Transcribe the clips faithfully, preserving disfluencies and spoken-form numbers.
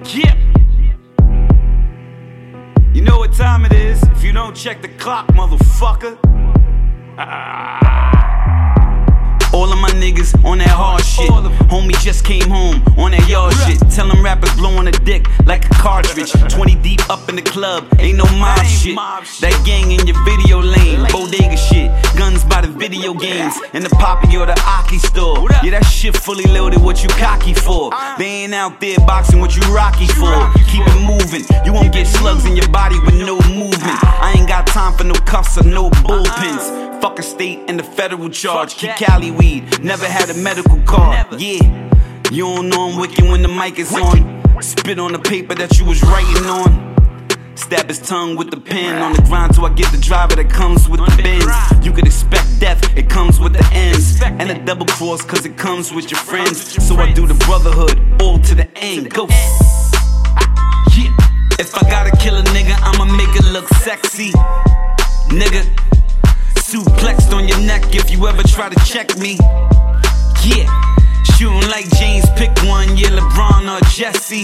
Yeah. You know what time it is. If you don't check the clock, motherfucker. All of my niggas on that hard shit. Homie just came home on that yard shit. Tell them rappers blowing a dick like a cartridge. twenty deep up in the club, ain't no mob shit. That gang in your video lane, bodega shit. Guns by the video games, in the Poppy or the Aki store. Yeah, that shit fully loaded, what you cocky for? They ain't out there boxing, what you rocky for? Keep it moving, you won't get slugs in your body with no movement. I ain't got time for no cuffs or no bullpens. Fuck a state and the federal charge. Keep Cali weed, never had a medical card. Yeah, you don't know I'm wicked when the mic is on. Spit on the paper that you was writing on. Stab his tongue with the pen on the grind till I get the driver that comes with the Benz. You could expect death, it comes with the ends. And a double cross cause it comes with your friends. So I do the brotherhood, all to the end. Go. Yeah. If I gotta kill a nigga, I'ma make it look sexy. Nigga, suplexed on your neck if you ever try to check me. Yeah, shooting like James, pick one, yeah, LeBron or Jesse.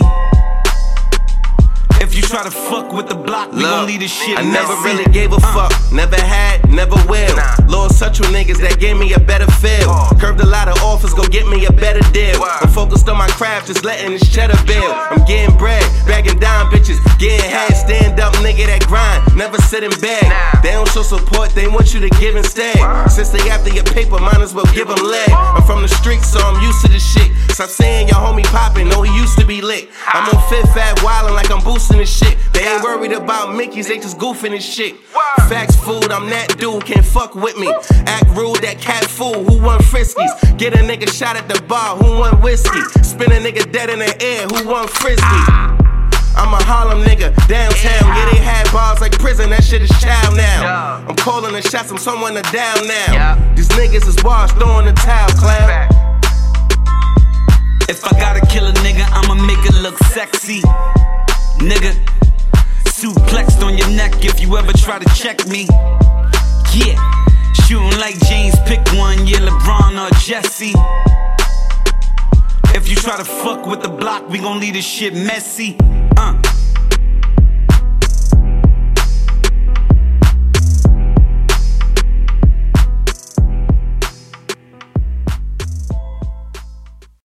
If you try to fuck with the block, we gon' leave this shit I messy. never really gave a fuck, never had, never will. Lord, such with niggas that gave me a better feel. Curved a lot of offers, go get me a better deal. I'm focused on my craft, just letting this cheddar build. I'm getting bread, bagging down bitches, getting head. Stand up nigga that grind, never sit in bed. They don't show support, they want you to give instead. Since they after your paper, might as well give them lead. I'm from the streets, so I'm used to this shit. Stop saying your homie poppin', no he used to be lit. I'm on Fifth Ave wildin' like I'm boosting this shit. They ain't worried about Mickeys, they just goofing this shit. Facts food, I'm that dude, can't fuck with me. Act rude, that cat fool, who want friskies? Get a nigga shot at the bar, who want whiskey? Spin a nigga dead in the air, who want frisbee? I'm a Harlem nigga, downtown. Yeah, they had bars like prison, that shit is child now. I'm calling the shots, I'm someone to down now. These niggas is washed, throwing the towel, clown. If I gotta kill a nigga, I'ma make it look sexy. Nigga, suplexed on your neck if you ever try to check me. Yeah, shooting like James, pick one, yeah, LeBron or Jesse. If you try to fuck with the block, we gon' leave this shit messy. Uh.